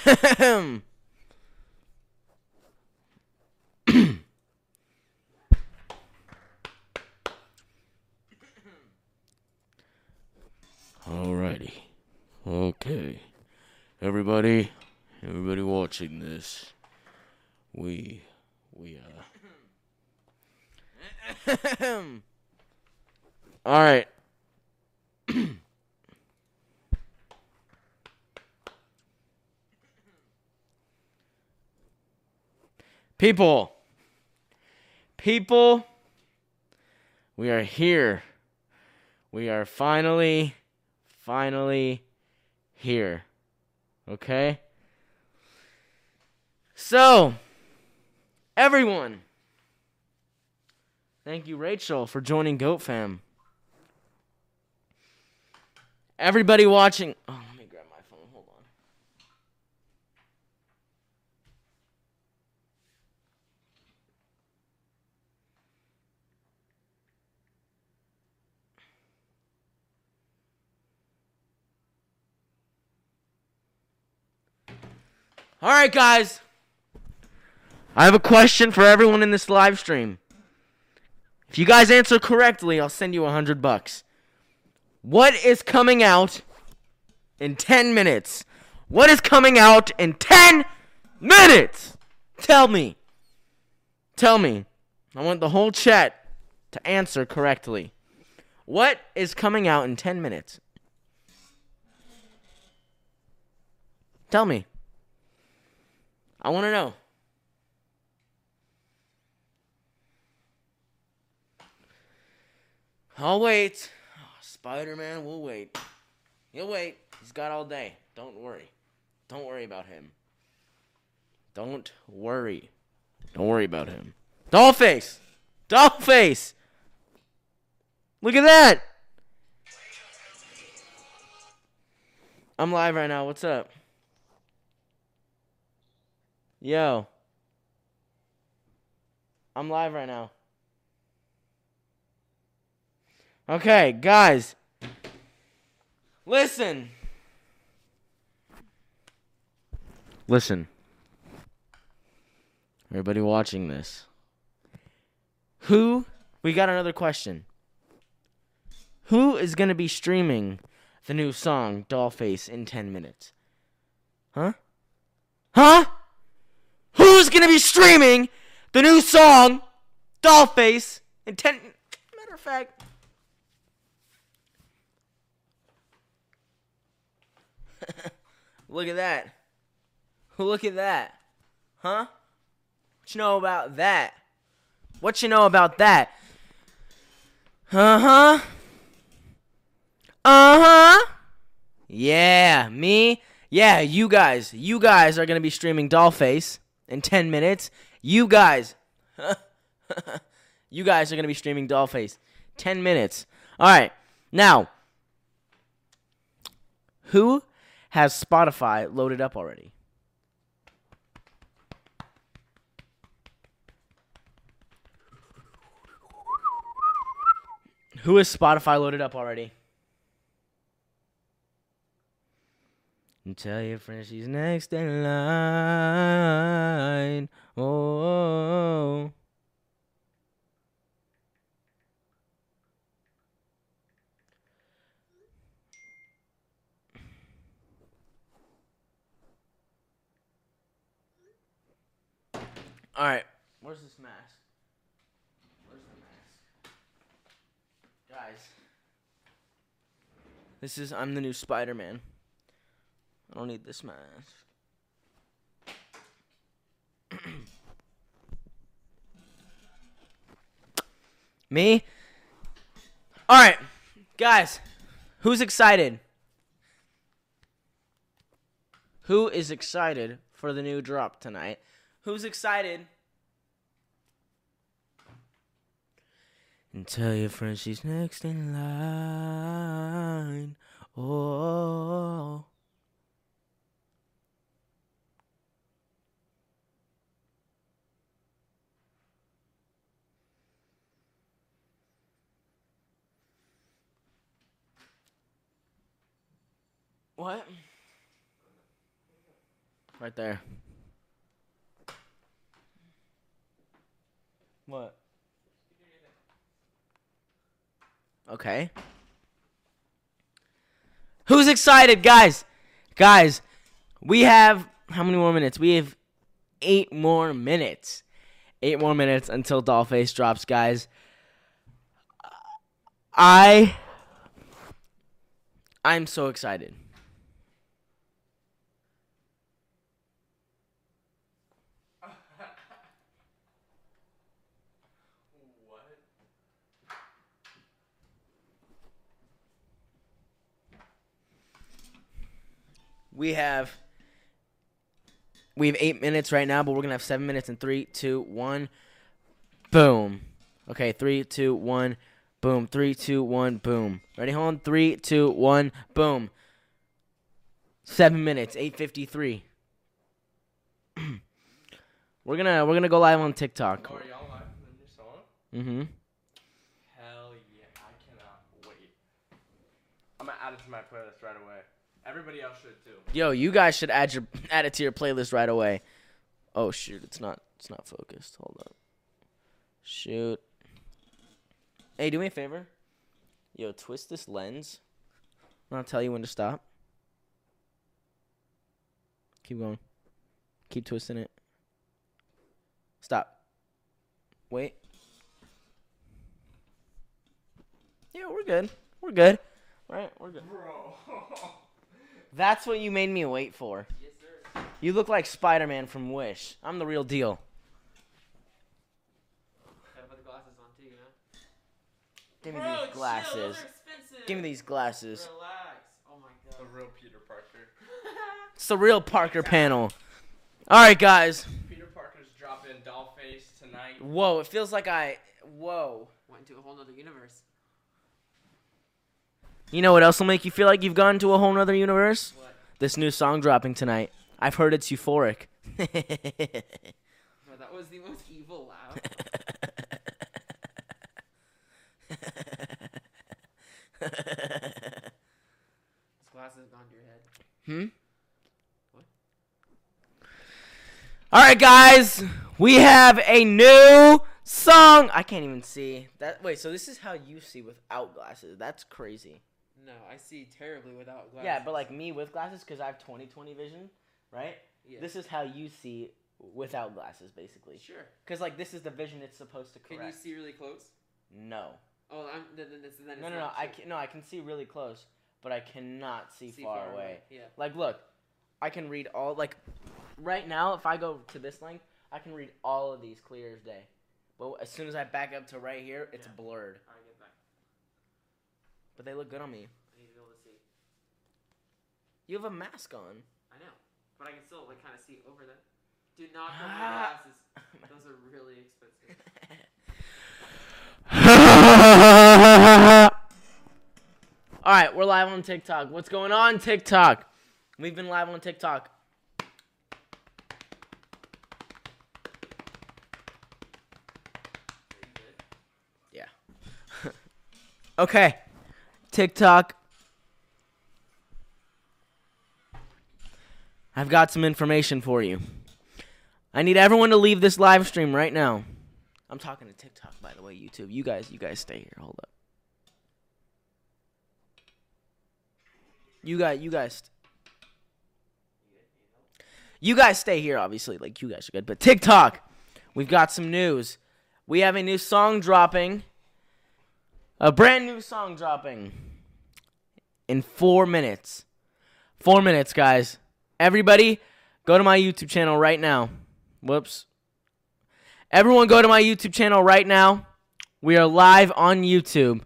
Alrighty. Okay. Everybody watching this. Alright. People, we are here. We are finally here. Okay? So, everyone, thank you, Rachel, for joining Goat Fam. Everybody watching. Oh, let me grab my phone. Hold on. All right, guys. I have a question for everyone in this live stream. If you guys answer correctly, I'll send you $100. What is coming out in 10 minutes? What is coming out in 10 minutes? Tell me. I want the whole chat to answer correctly. What is coming out in 10 minutes? Tell me. I want to know. I'll wait. Oh, Spider-Man will wait. He'll wait. He's got all day. Don't worry. Don't worry about him. Don't worry about him. Dollface! Look at that! I'm live right now. What's up? Yo. I'm live right now. Okay, guys. Listen. Everybody watching this. We got another question. Who is going to be streaming the new song, Dollface, in 10 minutes? Huh? Who's going to be streaming the new song, Dollface, in 10... Matter of fact... Look at that. Huh? What you know about that? Yeah, me? Yeah, you guys. You guys are going to be streaming Dollface in 10 minutes. You guys. You guys are going to be streaming Dollface. 10 minutes. All right. Now, who has Spotify loaded up already? Who has Spotify loaded up already? And tell your friend she's next in line. Oh. All right. Where's this mask? Where's the mask? Guys. I'm the new Spider-Man. I don't need this mask. Me? All right. Guys, who's excited? Who is excited for the new drop tonight? Who's excited? And tell your friend she's next in line. Oh. What? Right there. What? Okay. Who's excited, guys? Guys, we have how many more minutes? We have 8 more minutes. 8 more minutes until Dollface drops, guys. I'm so excited. We have 8 minutes right now, but we're gonna have 7 minutes in 3, 2, 1. Boom. Okay, 3, 2, 1. Boom. 3, 2, 1. Boom. Ready? Hold on. 3, 2, 1. Boom. 7 minutes. 8:53. We're gonna go live on TikTok. Oh, are y'all live in the new song? Mm-hmm. Hell yeah! I cannot wait. I'm gonna add it to my playlist right away. Everybody else should too. Yo, you guys should add it to your playlist right away. Oh shoot, it's not focused. Hold up. Shoot. Hey, do me a favor. Yo, twist this lens. I'll tell you when to stop. Keep going. Keep twisting it. Stop. Wait. Yeah, we're good. We're good. Right? We're good. Bro. That's what you made me wait for. Yes, sir. You look like Spider-Man from Wish. I'm the real deal. Gotta put the glasses on too, you know? Give me Bro, these chill, glasses. those are expensive. Give me these glasses. Relax. Oh my The god. real Peter Parker. It's the real Parker panel. All right, guys. Peter Parker's dropping Dollface tonight. Whoa, it feels like Whoa. Went into a whole nother universe. You know what else will make you feel like you've gone to a whole nother universe? What? This new song dropping tonight. I've heard it's euphoric. Bro, that was the most evil laugh. This glass has gone to your head. What? All right, guys. We have a new song. I can't even see. Wait, so this is how you see without glasses. That's crazy. No, I see terribly without glasses. Yeah, but like me with glasses because I have 20/20 vision, right? Yeah. This is how you see without glasses, basically. Sure. Because like this is the vision it's supposed to correct. Can you see really close? No. Oh, then it's No. not true. I can see really close, but I cannot see far away. Yeah. Like, look, I can read all like right now. If I go to this length, I can read all of these clear as day. But as soon as I back up to right here, it's Yeah. blurred. Alright, get back. But they look good on me. I need to be able to see. You have a mask on. I know, but I can still like kind of see over them. Do not go my Ah. glasses. Those are really expensive. All right, we're live on TikTok. What's going on, TikTok? We've been live on TikTok. Yeah. Okay. TikTok. I've got some information for you. I need everyone to leave this live stream right now. I'm talking to TikTok, by the way, YouTube. You guys stay here. Hold up. You guys stay here, obviously. Like, you guys are good. But TikTok, we've got some news. We have a new song dropping. A brand new song dropping. In 4 minutes. 4 minutes, guys. Everybody, go to my YouTube channel right now. Whoops. Everyone go to my YouTube channel right now. We are live on YouTube.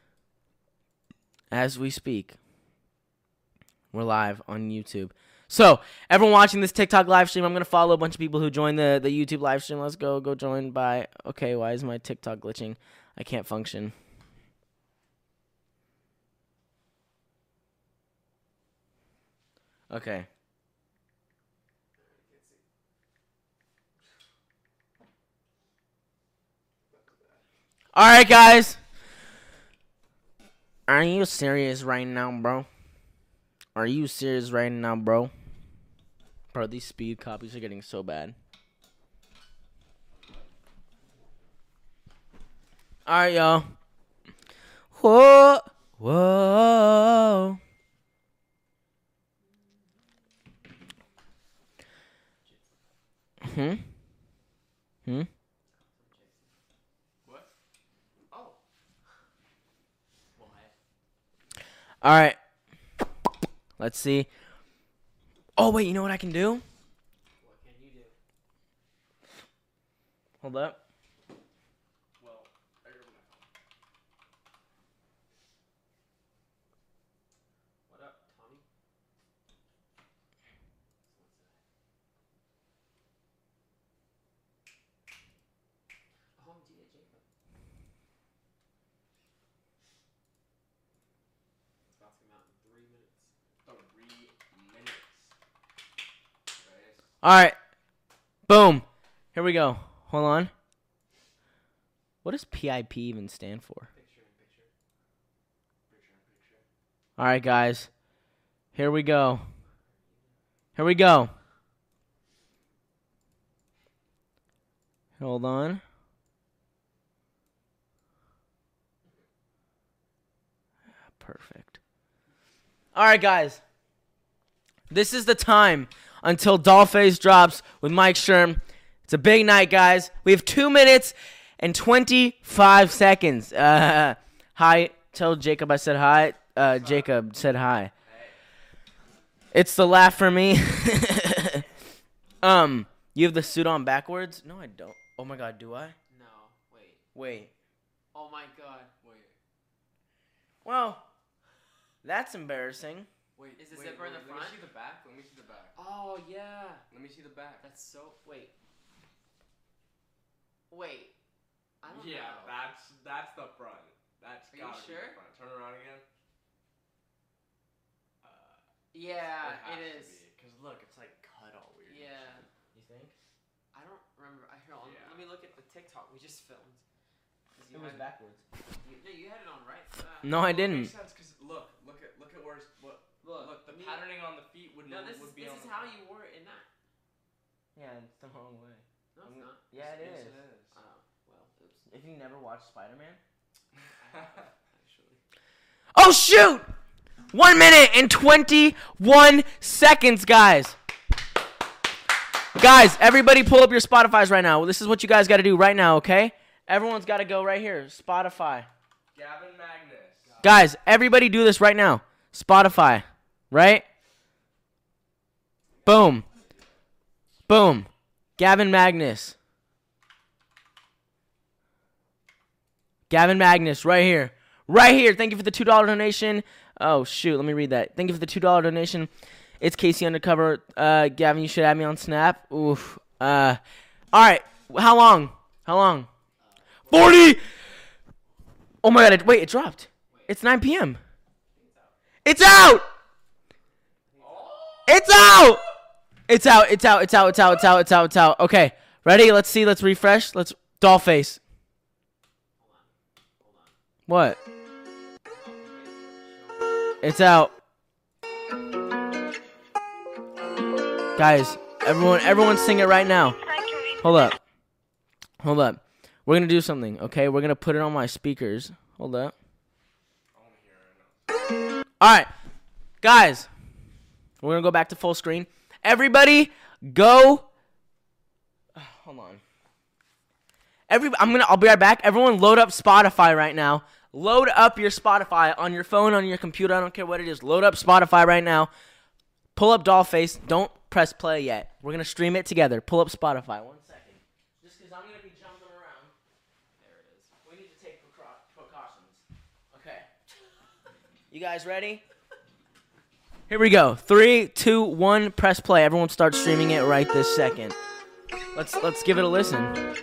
As we speak. We're live on YouTube. So, everyone watching this TikTok live stream, I'm going to follow a bunch of people who joined the YouTube live stream. Let's go join by... Okay, why is my TikTok glitching? I can't function. Okay. Alright, guys. Are you serious right now, bro? Are you serious right now, bro? Bro, these speed copies are getting so bad. All right, y'all. Whoa. Whoa. Hmm? What? Oh. What? All right. Let's see. Oh, wait, you know what I can do? What can you do? Hold up. Well, I grabbed my phone. What up, Tommy? Oh, Gia Jacob. It's about to come out in 3 minutes. 3 minutes. Guys. All right. Boom. Here we go. Hold on. What does PIP even stand for? Picture in picture. Picture in picture. All right, guys. Here we go. Here we go. Hold on. Perfect. All right, guys. This is the time until Dollface drops with Mike Sherm. It's a big night, guys. We have 2 minutes and 25 seconds. Hi. Tell Jacob I said hi. Jacob said hi. It's the laugh for me. You have the suit on backwards? No, I don't. Oh my God, do I? No, wait. Wait. Oh my God. Wait. Well, that's embarrassing. Wait. Is the wait, zipper in the Let front? me see the back. Let me see the back. Oh yeah. Let me see the back. That's so. Wait. Wait. I don't Yeah, know. that's the front. That's Are you gotta be sure? the front. Turn around again. Yeah, it is. Because look, it's like cut all weird. and Yeah. shit. You think? I don't remember. Here, Yeah. let me look at the TikTok we just filmed. 'Cause It was had- backwards. No, you had it on right for that. No, I Well, it didn't. makes sense because look at where it's look the me- patterning on the feet would No, this would be is on the how front. you wore it in that. Yeah, it's the wrong way. No, it's not. Yeah, it Yes, is. it is. Oh, well, oops. If you never watched Spider-Man. I have, actually. Oh, shoot! 1 minute and 21 seconds, guys. Guys, everybody pull up your Spotifys right now. This is what you guys got to do right now, okay? Everyone's got to go right here. Spotify. Gavin Magnus. Guys, everybody do this right now. Spotify. Right? Boom. Boom. Gavin Magnus. Gavin Magnus, right here. Right here. Thank you for the $2 donation. Oh, shoot. Let me read that. Thank you for the $2 donation. It's Casey Undercover. Gavin, you should add me on Snap. Oof. All right. How long? 40. Oh, my God. Wait, it dropped. It's 9 p.m. It's out. It's out. It's out. It's out. It's out. It's out. It's out. It's out. It's out. Okay. Ready? Let's see. Let's refresh. Let's Dollface. What? It's out. Guys, everyone sing it right now. Hold up. We're going to do something, okay? We're going to put it on my speakers. Hold up. I want to hear it right now. All right. Guys, we're going to go back to full screen. Everybody go. Hold on. I'll be right back. Everyone load up Spotify right now. Load up your Spotify on your phone, on your computer. I don't care what it is. Load up Spotify right now. Pull up Dollface. Don't press play yet. We're going to stream it together. Pull up Spotify. 1 second. Just because I'm going to be jumping around. There it is. We need to take precautions. Okay. You guys ready? Here we go. 3, 2, 1. Press play. Everyone start streaming it right this second. Let's give it a listen.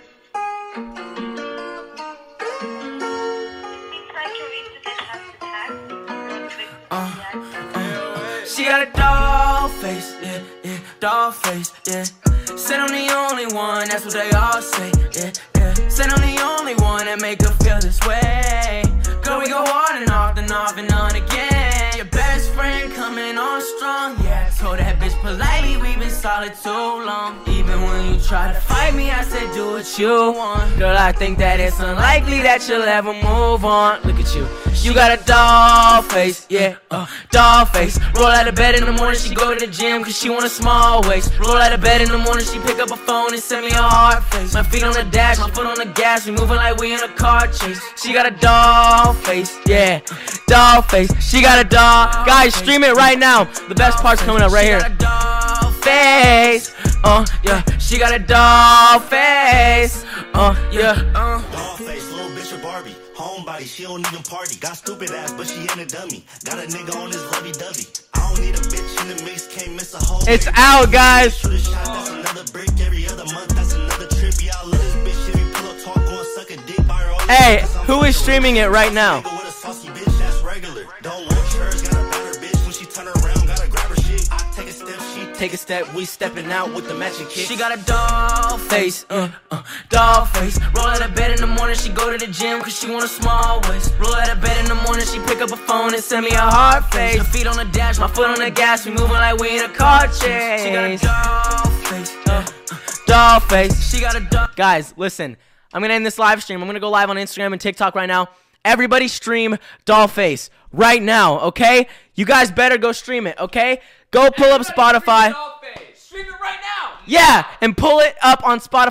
She got a doll face, yeah, doll face, yeah. Said I'm the only one, that's what they all say, yeah. Said I'm the only one that make her feel this way. Girl, we go on and off and off and on again. Your best friend coming on strong, yeah. Told that bitch politely we been solid too long. Even when you try to fight me, I said do what you want. Girl, I think that it's unlikely that you'll ever move on. Look at you. You got a doll face, yeah, doll face. Roll out of bed in the morning, she go to the gym cause she want a small waist. Roll out of bed in the morning, she pick up a phone and send me a heart face. My feet on the dash, my foot on the gas, we moving like we in a car chase. She got a doll face, yeah, doll face. She got a doll. Guys, stream it right now. The best part's coming up right here. Doll face, yeah. She got a doll face, yeah. Doll face, little bitch a Barbie. Homebody, she don't even party. Got stupid ass, but she ain't a dummy. Got a nigga on his lovey-dovey. I don't need a bitch in the mix, can't miss a whole. It's out, guys. Shoot a shot, that's another brick every other month. That's another trip. Yeah, I love this bitch. If we pull up, talk, go and suck a dick by her. Hey, who is streaming it right now? With a saucy bitch, that's regular. Don't want hers, got a better bitch. When she turn around, gotta grab her shit. I take a step, she take a step. We stepping out with the matching kick. She got a doll face, doll face. Roll out of bed in the morning, she go to the gym cause she want a small waist. Roll out of bed in the morning, she pick up a phone and send me a heart face. Her feet on the dash, my foot on the gas, we moving like we in a car chase. She got a doll face, doll face. She got a doll. Guys, listen, I'm gonna end this live stream. I'm gonna go live on Instagram and TikTok right now. Everybody stream Dollface right now, okay? You guys better go stream it, okay? Go pull up Spotify. Stream it right now. Yeah, and pull it up on Spotify.